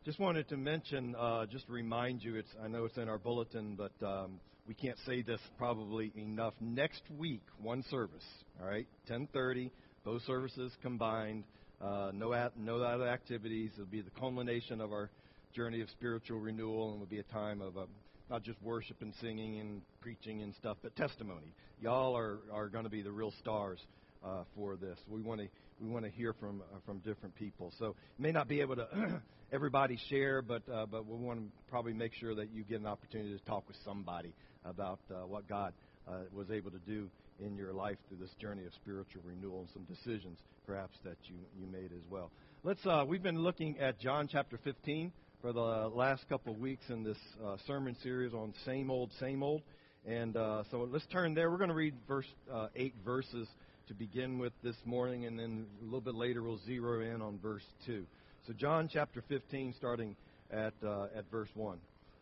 Just wanted to mention, just remind you, I know it's in our bulletin, but we can't say this probably enough. Next week, one service, all right, 10:30, both services combined, no other activities. It'll be the culmination of our journey of spiritual renewal, and will be a time of not just worship and singing and preaching and stuff, but testimony. Y'all are going to be the real stars for this. We want to hear from different people. So may not be able to everybody share, but we want to probably make sure that you get an opportunity to talk with somebody about what God was able to do in your life through this journey of spiritual renewal and some decisions perhaps that you made as well. We've been looking at John chapter 15 for the last couple of weeks in this sermon series on same old, same old. And so let's turn there. We're going to read 8 verses to begin with this morning, and then a little bit later we'll zero in on verse 2. So John chapter 15, starting at verse 1.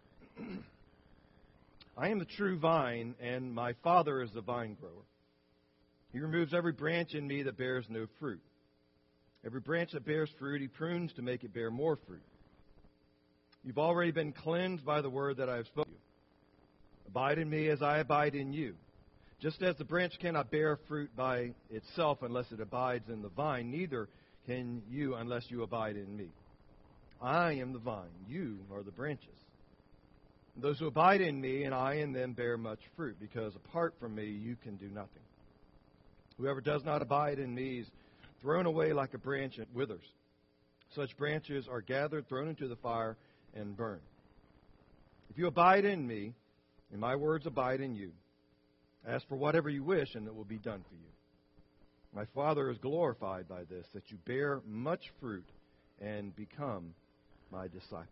I am the true vine, and my Father is the vine grower. He removes every branch in me that bears no fruit. Every branch that bears fruit, he prunes to make it bear more fruit. You've already been cleansed by the word that I have spoken to you. Abide in me as I abide in you. Just as the branch cannot bear fruit by itself unless it abides in the vine, neither can you unless you abide in me. I am the vine, you are the branches. Those who abide in me and I in them bear much fruit, because apart from me you can do nothing. Whoever does not abide in me is thrown away like a branch and withers. Such branches are gathered, thrown into the fire, and burned. If you abide in me, and my words abide in you, ask for whatever you wish, and it will be done for you. My Father is glorified by this, that you bear much fruit and become my disciples.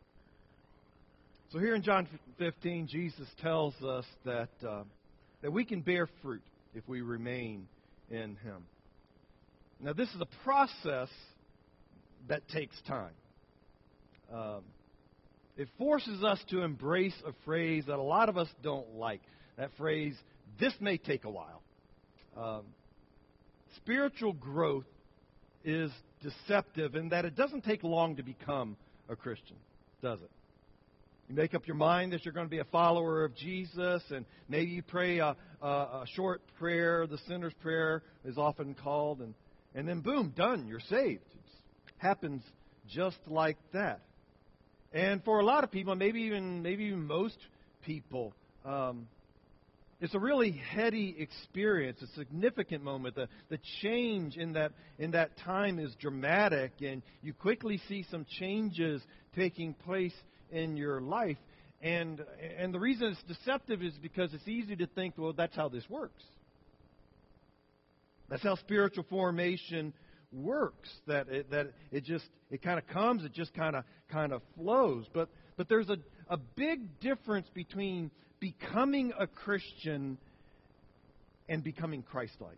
So here in John 15, Jesus tells us that we can bear fruit if we remain in Him. Now, this is a process that takes time. It forces us to embrace a phrase that a lot of us don't like. That phrase, this may take a while. Spiritual growth is deceptive in that it doesn't take long to become a Christian, does it? You make up your mind that you're going to be a follower of Jesus, and maybe you pray a short prayer, the sinner's prayer is often called, and then boom, done, you're saved. It happens just like that. And for a lot of people, maybe even most people, it's a really heady experience, a significant moment. The change in that time is dramatic, and you quickly see some changes taking place in your life. And the reason it's deceptive is because it's easy to think, well, that's how this works. That's how spiritual formation works. That it kind of comes, it just kind of flows. But there's a big difference between becoming a Christian and becoming Christ-like.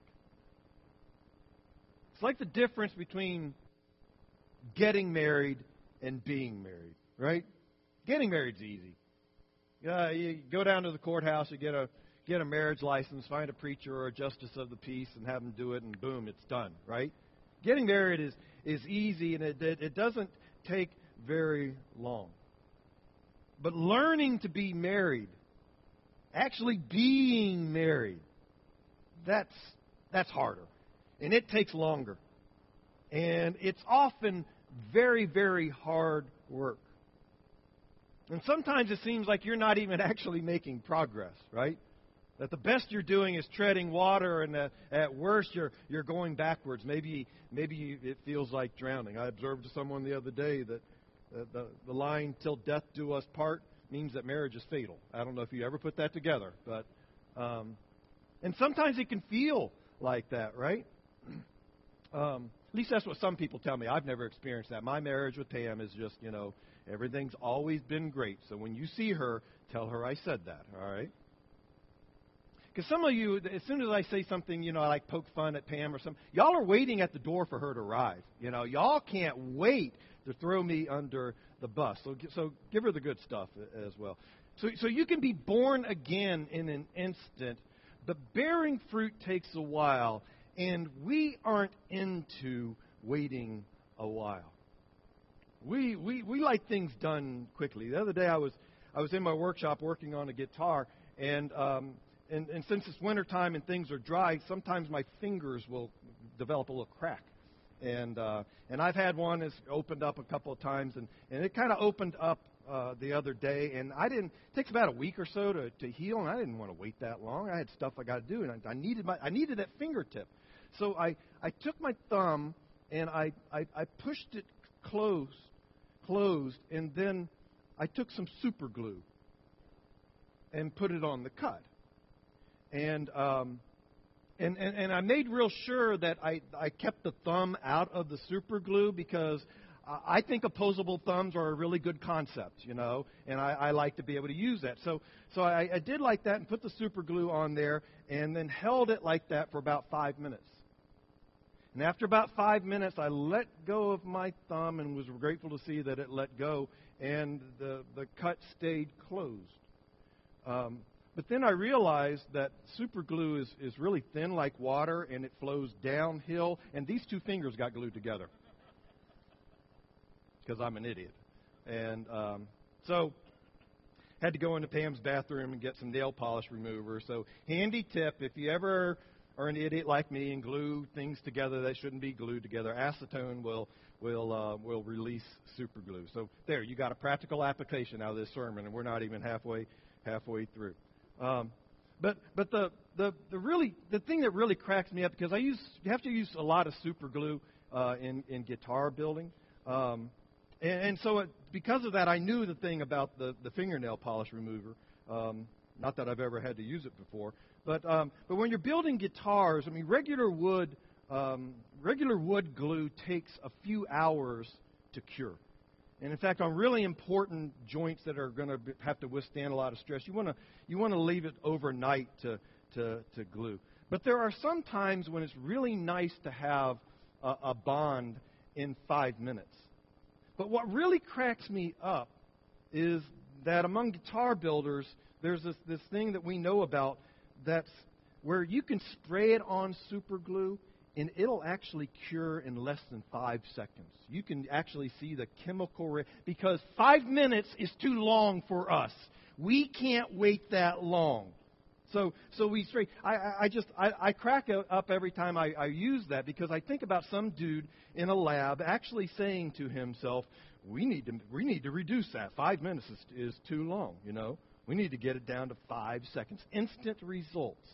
It's like the difference between getting married and being married, right? Getting married's easy. You go down to the courthouse, you get a marriage license, find a preacher or a justice of the peace, and have them do it, and boom, it's done, right? Getting married is easy, and it doesn't take very long. But learning to be married, actually being married, that's harder. And it takes longer. And it's often very, very hard work. And sometimes it seems like you're not even actually making progress, right? That the best you're doing is treading water, and at worst you're going backwards. Maybe it feels like drowning. I observed someone the other day that the line "till death do us part" means that marriage is fatal. I don't know if you ever put that together, but and sometimes it can feel like that, right? At least that's what some people tell me. I've never experienced that. My marriage with Pam is just, everything's always been great. So when you see her, tell her I said that, all right? Because some of you, as soon as I say something, I like poke fun at Pam or something, y'all are waiting at the door for her to arrive. Y'all can't wait to throw me under the bus. So give her the good stuff as well. So you can be born again in an instant, but bearing fruit takes a while, and we aren't into waiting a while. we like things done quickly. The other day I was in my workshop working on a guitar, and since it's wintertime and things are dry, sometimes my fingers will develop a little crack. And I've had one that's opened up a couple of times, and it kind of opened up the other day, and it takes about a week or so to heal, and I didn't want to wait that long. I had stuff I got to do, and I needed that fingertip. So I took my thumb and I pushed it closed, and then I took some super glue and put it on the cut. And I made real sure that I kept the thumb out of the super glue, because I think opposable thumbs are a really good concept, and I like to be able to use that. So I did like that and put the super glue on there and then held it like that for about 5 minutes. And after about 5 minutes, I let go of my thumb and was grateful to see that it let go, and the cut stayed closed. But then I realized that super glue is really thin like water, and it flows downhill, and these two fingers got glued together because I'm an idiot. And so had to go into Pam's bathroom and get some nail polish remover. So handy tip, if you ever are an idiot like me and glue things together that shouldn't be glued together, acetone will release super glue. So there, you got a practical application out of this sermon, and we're not even halfway through. But the thing that really cracks me up, because you have to use a lot of super glue in guitar building, and so because of that, I knew the thing about the fingernail polish remover. Not that I've ever had to use it before, but when you're building guitars, I mean, regular wood glue takes a few hours to cure. And in fact, on really important joints that are going to have to withstand a lot of stress, you want to leave it overnight to glue. But there are some times when it's really nice to have a bond in 5 minutes. But what really cracks me up is that among guitar builders, there's this thing that we know about that's where you can spray it on super glue, and it'll actually cure in less than 5 seconds. You can actually see the chemical because 5 minutes is too long for us. We can't wait that long. So we spray. I crack up every time I use that, because I think about some dude in a lab actually saying to himself, we need to reduce that. 5 minutes is too long. We need to get it down to 5 seconds. Instant results.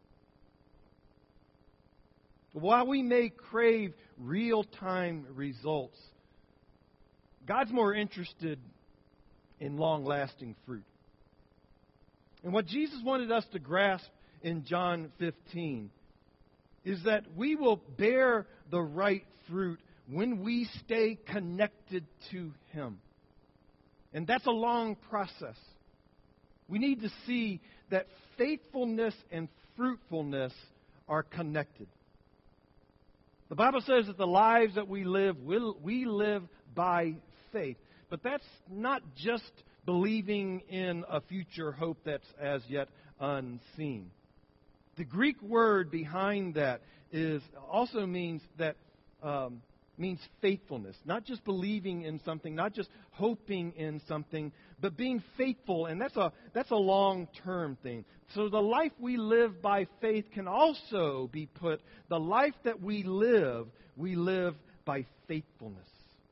While we may crave real-time results, God's more interested in long-lasting fruit. And what Jesus wanted us to grasp in John 15 is that we will bear the right fruit when we stay connected to Him. And that's a long process. We need to see that faithfulness and fruitfulness are connected. The Bible says that the lives that we live by faith. But that's not just believing in a future hope that's as yet unseen. The Greek word behind that also means faithfulness. Not just believing in something, not just hoping in something, but being faithful. And that's a long-term thing. So the life we live by faith can also be put, the life that we live by faithfulness.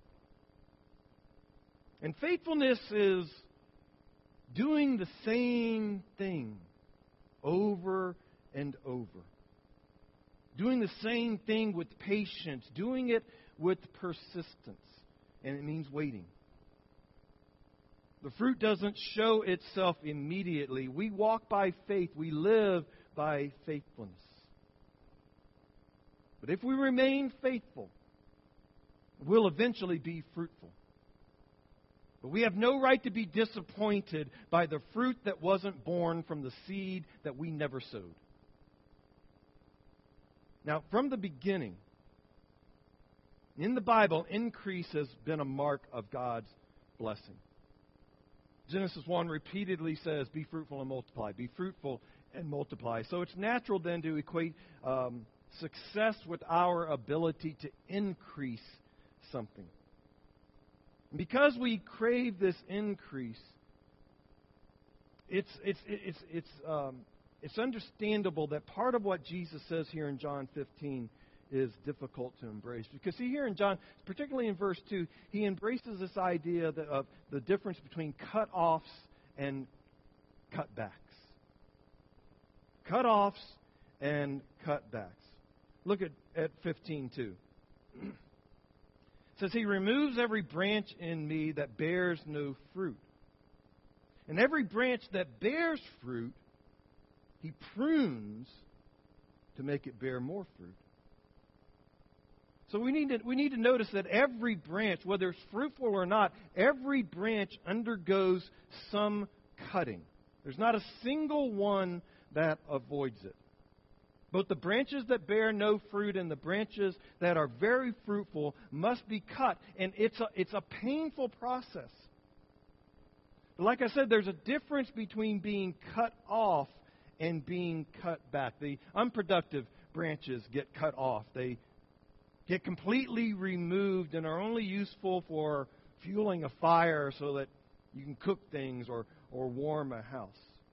And faithfulness is doing the same thing over and over. Doing the same thing with patience. Doing it with persistence. And it means waiting. The fruit doesn't show itself immediately. We walk by faith. We live by faithfulness. But if we remain faithful, we'll eventually be fruitful. But we have no right to be disappointed by the fruit that wasn't born from the seed that we never sowed. Now, from the beginning, in the Bible, increase has been a mark of God's blessing. Genesis 1 repeatedly says, be fruitful and multiply. Be fruitful and multiply. So it's natural then to equate success with our ability to increase something. Because we crave this increase, it's understandable that part of what Jesus says here in John 15 is difficult to embrace. Because see, here in John, particularly in verse 2, he embraces this idea of the difference between cut-offs and cutbacks. Cut-offs and cutbacks. Look at 15:2. It says, He removes every branch in me that bears no fruit. And every branch that bears fruit, He prunes to make it bear more fruit. So we need to notice that every branch, whether it's fruitful or not, every branch undergoes some cutting. There's not a single one that avoids it. Both the branches that bear no fruit and the branches that are very fruitful must be cut, and it's a painful process. But like I said, there's a difference between being cut off and being cut back. The unproductive branches get cut off. They get completely removed and are only useful for fueling a fire so that you can cook things or warm a house.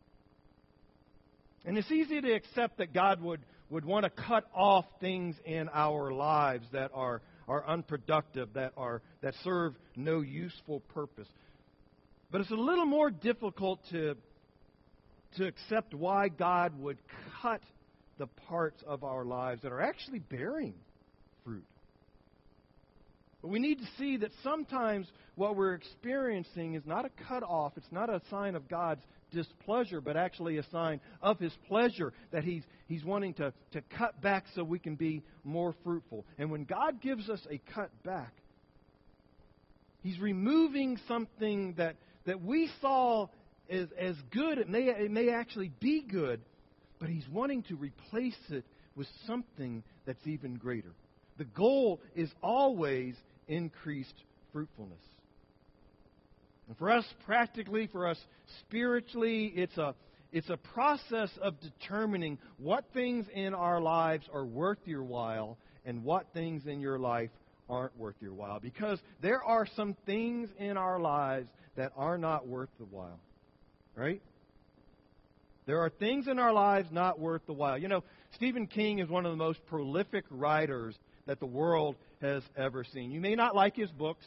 And it's easy to accept that God would want to cut off things in our lives that are unproductive, that serve no useful purpose. But it's a little more difficult to accept why God would cut the parts of our lives that are actually bearing fruit. But we need to see that sometimes what we're experiencing is not a cut-off. It's not a sign of God's displeasure, but actually a sign of His pleasure that He's wanting to cut back so we can be more fruitful. And when God gives us a cut back, He's removing something that we saw as good. It may actually be good, but He's wanting to replace it with something that's even greater. The goal is always increased fruitfulness. And for us practically, for us spiritually, it's a process of determining what things in our lives are worth your while and what things in your life aren't worth your while. Because there are some things in our lives that are not worth the while. Right? There are things in our lives not worth the while. You know, Stephen King is one of the most prolific writers that the world has ever seen. You may not like his books,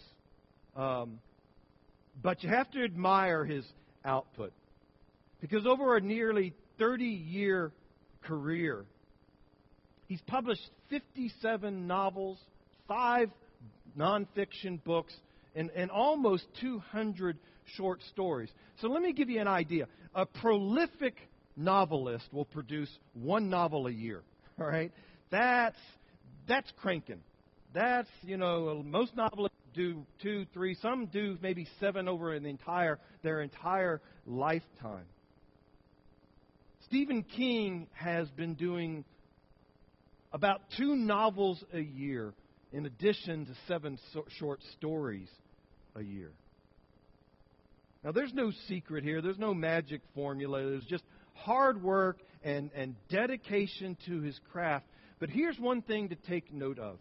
but you have to admire his output. Because over a nearly 30-year career, he's published 57 novels, 5 nonfiction books, and almost 200 short stories. So let me give you an idea. A prolific novelist will produce 1 novel a year. All right? That's cranking. That's, most novelists do 2, 3. Some do maybe 7 over their entire lifetime. Stephen King has been doing about 2 novels a year in addition to 7 short stories a year. Now, there's no secret here. There's no magic formula. There's just hard work and dedication to his craft. But here's one thing to take note of.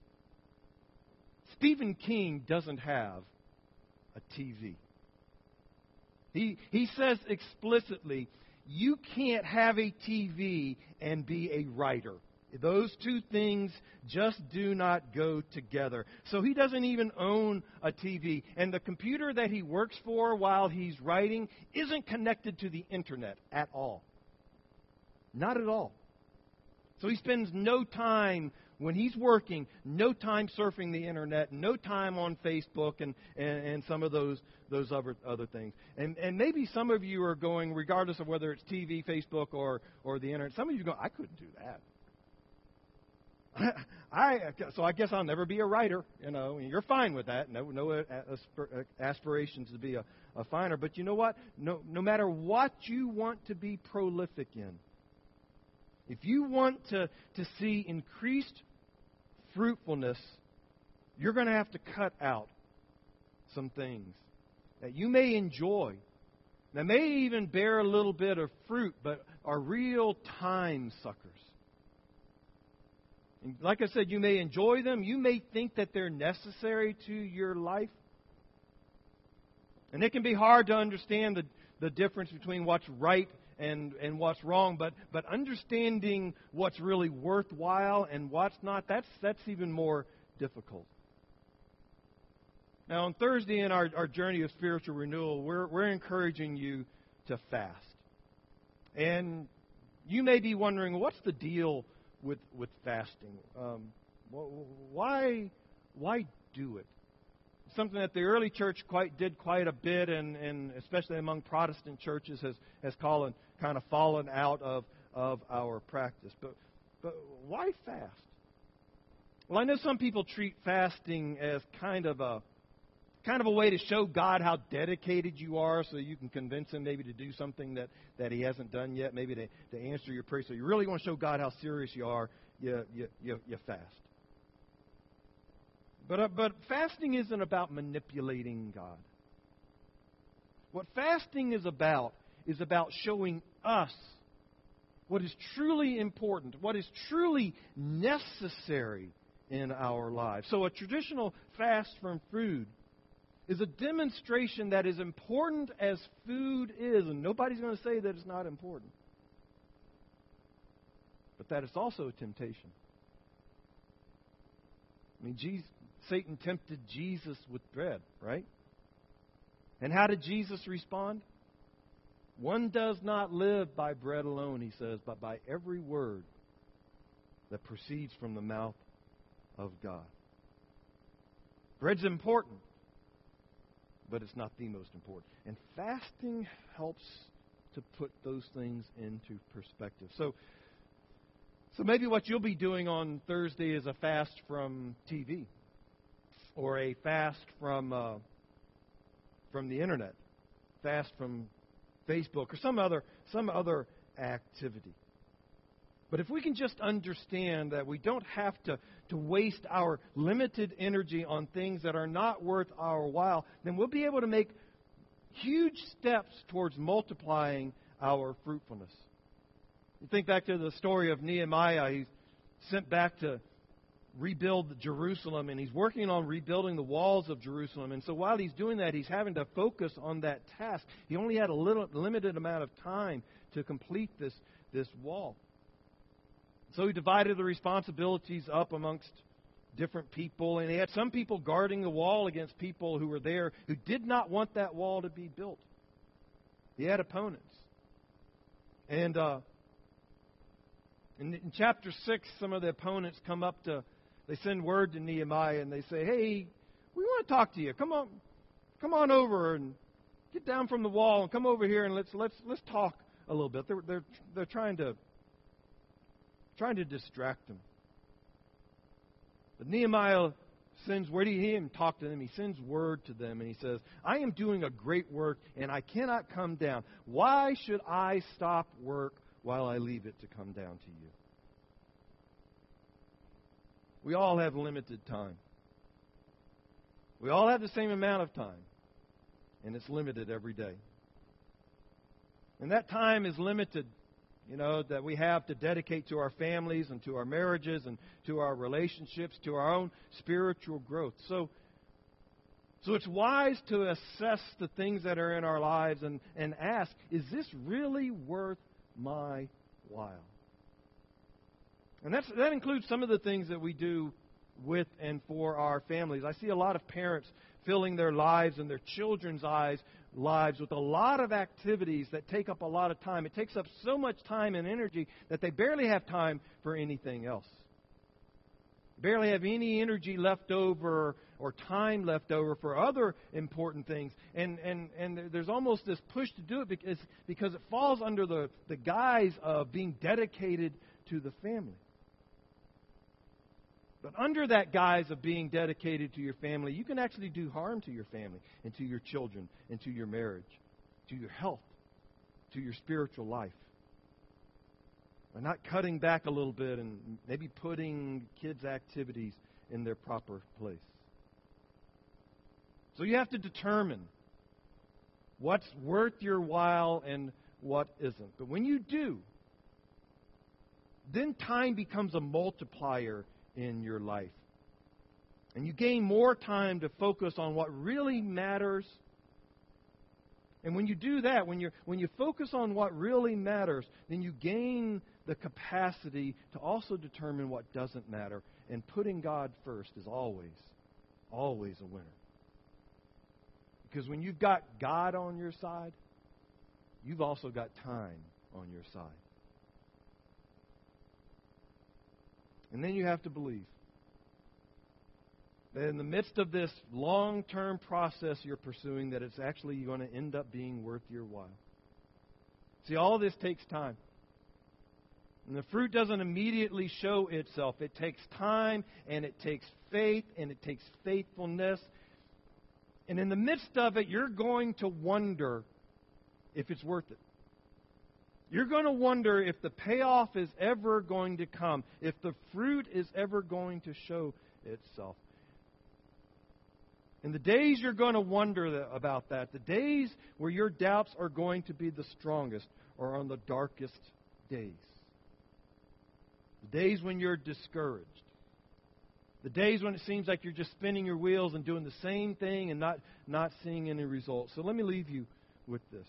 Stephen King doesn't have a TV. He says explicitly, you can't have a TV and be a writer. Those 2 things just do not go together. So he doesn't even own a TV. And the computer that he works for while he's writing isn't connected to the internet at all. Not at all. So he spends no time when he's working, no time surfing the internet, no time on Facebook and some of those other things. And maybe some of you are going, regardless of whether it's TV, Facebook, or the internet, some of you go, I couldn't do that. So I guess I'll never be a writer. You're fine with that. No aspirations to be a finer. But you know what? No matter what you want to be prolific in, if you want to see increased fruitfulness, you're going to have to cut out some things that you may enjoy, that may even bear a little bit of fruit, but are real time suckers. And like I said, you may enjoy them. You may think that they're necessary to your life. And it can be hard to understand the difference between what's right and what's wrong, but understanding what's really worthwhile and what's not, that's even more difficult. Now, on Thursday in our journey of spiritual renewal, we're encouraging you to fast. And you may be wondering, what's the deal with fasting? Why do it? Something that the early church did quite a bit, and especially among Protestant churches has kind of fallen out of our practice. But why fast? Well, I know some people treat fasting as kind of a way to show God how dedicated you are, so you can convince Him maybe to do something that He hasn't done yet, maybe to answer your prayer. So you really want to show God how serious you are, you fast. But fasting isn't about manipulating God. What fasting is about showing us what is truly important, what is truly necessary in our lives. So a traditional fast from food is a demonstration that is important as food is, and nobody's going to say that it's not important, but that it's also a temptation. I mean, Satan tempted Jesus with bread, right? And how did Jesus respond? One does not live by bread alone, he says, but by every word that proceeds from the mouth of God. Bread's important, but it's not the most important. And fasting helps to put those things into perspective. So maybe what you'll be doing on Thursday is a fast from TV, or a fast from the internet, fast from Facebook, or some other activity. But if we can just understand that we don't have to waste our limited energy on things that are not worth our while, then we'll be able to make huge steps towards multiplying our fruitfulness. You think back to the story of Nehemiah. He's sent back to rebuild Jerusalem, and he's working on rebuilding the walls of Jerusalem. And so while he's doing that, he's having to focus on that task. He only had a limited amount of time to complete this wall. So he divided the responsibilities up amongst different people, and he had some people guarding the wall against people who were there who did not want that wall to be built. He had opponents. And in chapter 6, some of the opponents they send word to Nehemiah, and they say, "Hey, we want to talk to you. Come on over and get down from the wall and come over here and let's talk a little bit." They're trying to distract him. But Nehemiah sends word. He didn't talk to them. He sends word to them, and he says, "I am doing a great work, and I cannot come down. Why should I stop work while I leave it to come down to you?" We all have limited time. We all have the same amount of time, and it's limited every day. And that time is limited, that we have to dedicate to our families and to our marriages and to our relationships, to our own spiritual growth. So it's wise to assess the things that are in our lives and ask, is this really worth my while? And that includes some of the things that we do with and for our families. I see a lot of parents filling their lives and their children's lives with a lot of activities that take up a lot of time. It takes up so much time and energy that they barely have time for anything else. Barely have any energy left over or time left over for other important things. And there's almost this push to do it because it falls under the guise of being dedicated to the family. But under that guise of being dedicated to your family, you can actually do harm to your family and to your children and to your marriage, to your health, to your spiritual life. By not cutting back a little bit and maybe putting kids' activities in their proper place. So you have to determine what's worth your while and what isn't. But when you do, then time becomes a multiplier in your life. And you gain more time to focus on what really matters And when you do that, when you focus on what really matters, then you gain the capacity to also determine what doesn't matter. And putting God first is always a winner. Because when you've got God on your side, you've also got time on your side. And then you have to believe that in the midst of this long-term process you're pursuing, that it's actually going to end up being worth your while. See, all this takes time. And the fruit doesn't immediately show itself. It takes time, and it takes faith, and it takes faithfulness. And in the midst of it, you're going to wonder if it's worth it. You're going to wonder if the payoff is ever going to come, if the fruit is ever going to show itself. And the days you're going to wonder about that, the days where your doubts are going to be the strongest, are on the darkest days. The days when you're discouraged. The days when it seems like you're just spinning your wheels and doing the same thing and not seeing any results. So let me leave you with this.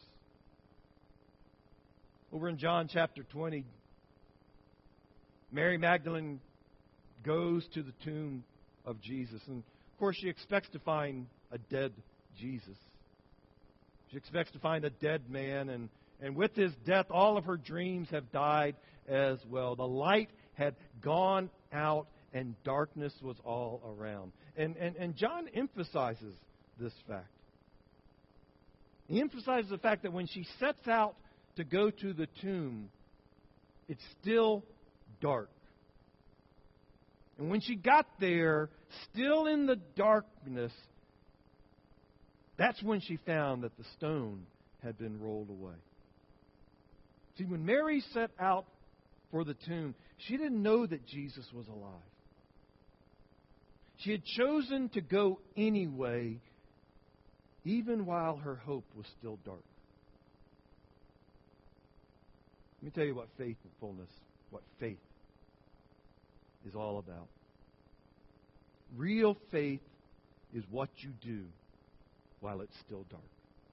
Over in John chapter 20, Mary Magdalene goes to the tomb of Jesus. And, of course, she expects to find a dead Jesus. She expects to find a dead man. And with his death, all of her dreams have died as well. The light had gone out, and darkness was all around. And John emphasizes this fact. He emphasizes the fact that when she sets out to go to the tomb, it's still dark. And when she got there, still in the darkness, that's when she found that the stone had been rolled away. See, when Mary set out for the tomb, she didn't know that Jesus was alive. She had chosen to go anyway, even while her hope was still dark. Let me tell you what faith is all about. Real faith is what you do while it's still dark.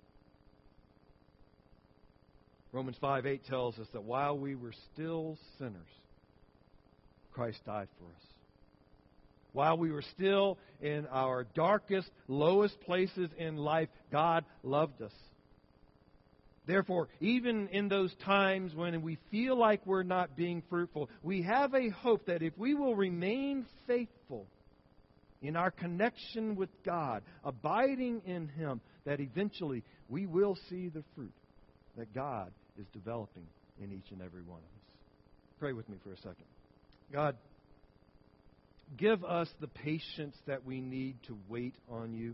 Romans 5:8 tells us that while we were still sinners, Christ died for us. While we were still in our darkest, lowest places in life, God loved us. Therefore, even in those times when we feel like we're not being fruitful, we have a hope that if we will remain faithful in our connection with God, abiding in Him, that eventually we will see the fruit that God is developing in each and every one of us. Pray with me for a second. God, give us the patience that we need to wait on you.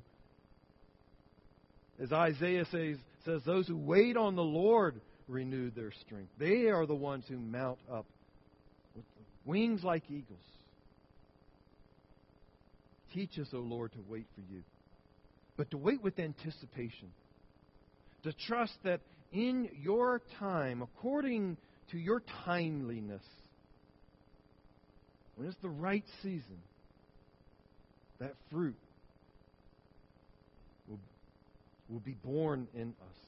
As Isaiah says, those who wait on the Lord renew their strength. They are the ones who mount up with wings like eagles. Teach us, O Lord, to wait for you, but to wait with anticipation. To trust that in your time, according to your timeliness, when it's the right season, that fruit will be born in us.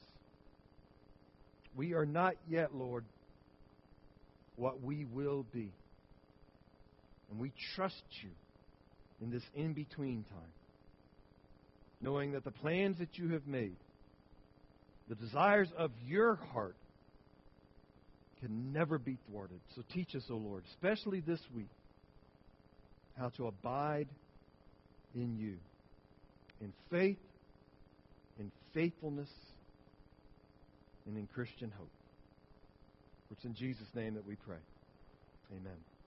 We are not yet, Lord, what we will be. And we trust you in this in-between time, knowing that the plans that you have made, the desires of your heart, can never be thwarted. So teach us, O Lord, especially this week, how to abide in you, in faith, in faithfulness, and in Christian hope. For it's in Jesus' name that we pray. Amen.